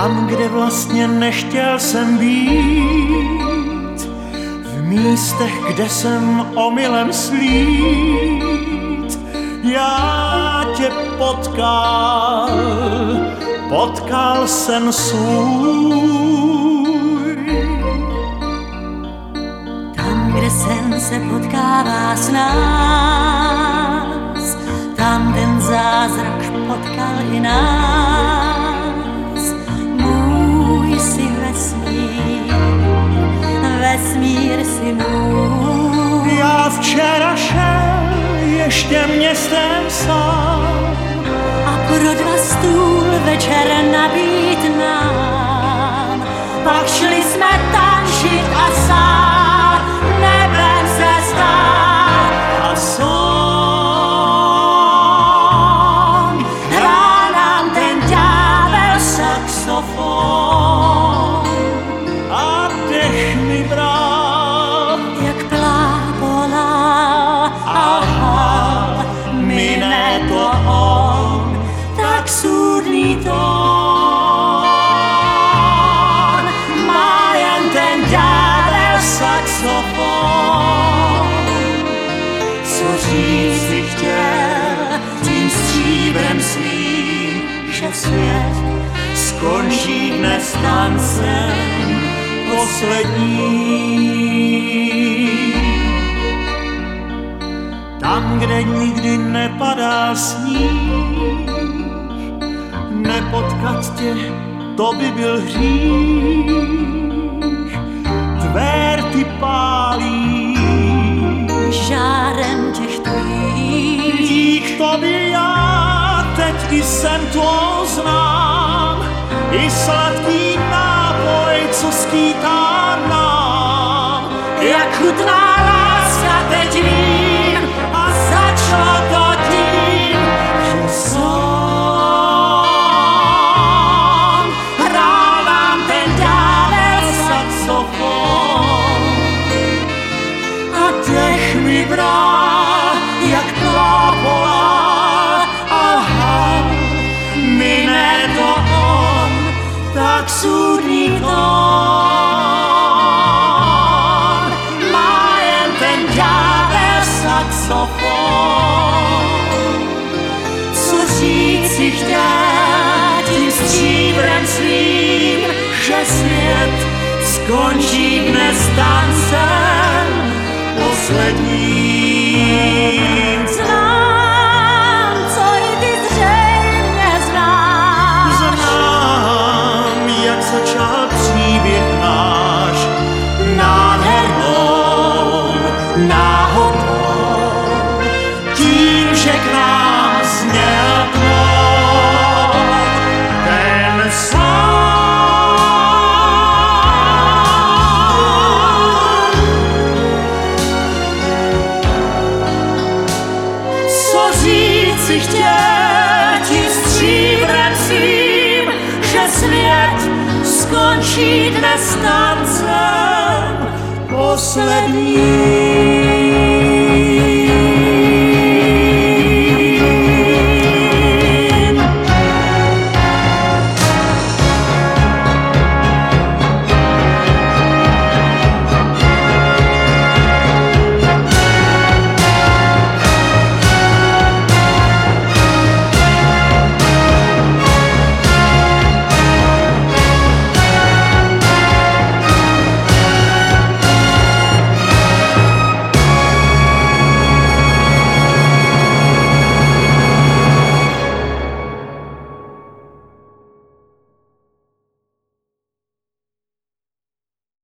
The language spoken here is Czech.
Tam, kde vlastně nechtěl jsem být, v místech, kde jsem omylem slít. Já tě potkal jsem svůj. Tam, kde sen se potkává s nás, tam ten zázrak potkal i nás. Můj si vesmír si můj. Já včera šel ještě městem sám a pro dva stůl večer nabít nám. Pak šli jsme tančit a sát, nebem se stál a song. Hrál nám ten ďábel saxofon A dech mi bral, jak plápola. Aha, mine to on, tak sůdný tón. Má jen ten ďábel saxofon. Co říct si chtěl tím stříbrem svým, že svět skončí dnes tancem poslední. Tam, kde nikdy nepadá sníh, nepotkat tě, to by byl hřích. Dverty pálí žárem těch tvých. dík tobě já teď i sen tvou znám, i sladký nápoj, co skýtá nám. Jak chutná láska teď vím, a začalo to tím, že song hrál nám ten ďábel Saxofon a dech mi bral, jak plápola. Aha, mine to on, tak sudný tón. Má jen ten ďábel saxofon. Co říct si chtěl tím stříbrem svým, že svět skončí dnes tancem posledním. znám, co i ty zřejmě znáš. Znám, jak začal příběh náš nádhernou náhodou, tím, že k nám zněl ten song. Co říct si chtěl tím stříbrem svým, že svět skončí dnes tancem poslední.